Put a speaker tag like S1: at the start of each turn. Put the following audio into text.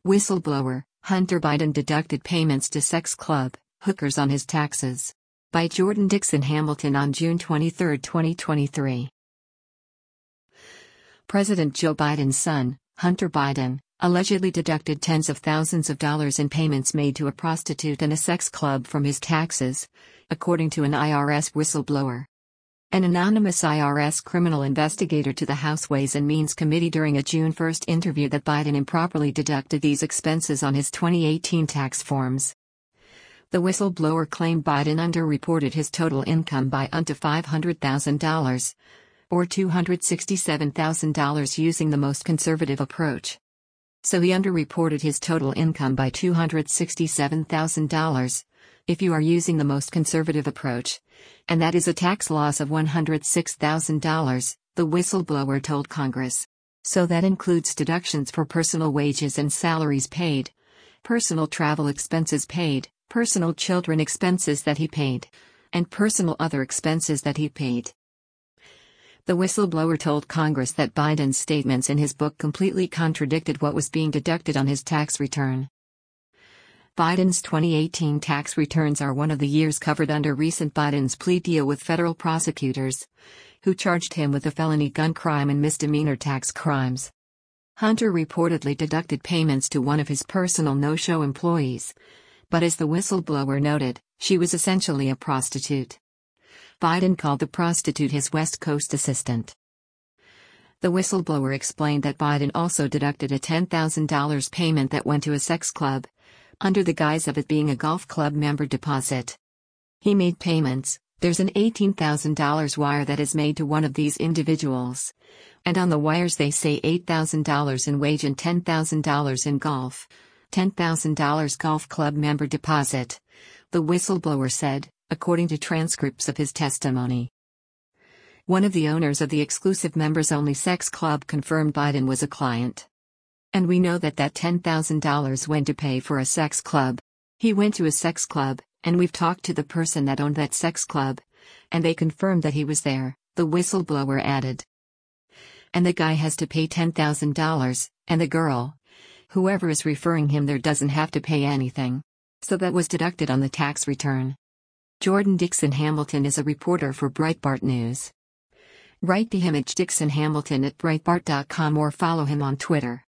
S1: Whistleblower, Hunter Biden deducted payments to sex club, hookers on his taxes. By Jordan Dixon Hamilton on June 23, 2023. President Joe Biden's son, Hunter Biden, allegedly deducted tens of thousands of dollars in payments made to a prostitute and a sex club from his taxes, according to an IRS whistleblower. An anonymous IRS criminal investigator to the House Ways and Means Committee during a June 1 interview that Biden improperly deducted these expenses on his 2018 tax forms. The whistleblower claimed Biden underreported his total income by up to $500,000, or $267,000 using the most conservative approach. So he underreported his total income by $267,000, if you are using the most conservative approach, and that is a tax loss of $106,000, the whistleblower told Congress. So that includes deductions for personal wages and salaries paid, personal travel expenses paid, personal children expenses that he paid, and personal other expenses that he paid. The whistleblower told Congress that Biden's statements in his book completely contradicted what was being deducted on his tax return. Biden's 2018 tax returns are one of the years covered under recent Biden's plea deal with federal prosecutors, who charged him with a felony gun crime and misdemeanor tax crimes. Hunter reportedly deducted payments to one of his personal no-show employees, but as the whistleblower noted, she was essentially a prostitute. Biden called the prostitute his West Coast assistant. The whistleblower explained that Biden also deducted a $10,000 payment that went to a sex club, under the guise of it being a golf club member deposit. He made payments. There's an $18,000 wire that is made to one of these individuals, and on the wires they say $8,000 in wage and $10,000 in golf. $10,000 golf club member deposit, the whistleblower said, according to transcripts of his testimony. One of the owners of the exclusive members-only sex club confirmed Biden was a client. And we know that $10,000 went to pay for a sex club. He went to a sex club, and we've talked to the person that owned that sex club, and they confirmed that he was there, the whistleblower added. And the guy has to pay $10,000, and the girl, whoever is referring him there, doesn't have to pay anything. So that was deducted on the tax return. Jordan Dixon Hamilton is a reporter for Breitbart News. Write the image Dixon Hamilton at Breitbart.com or follow him on Twitter.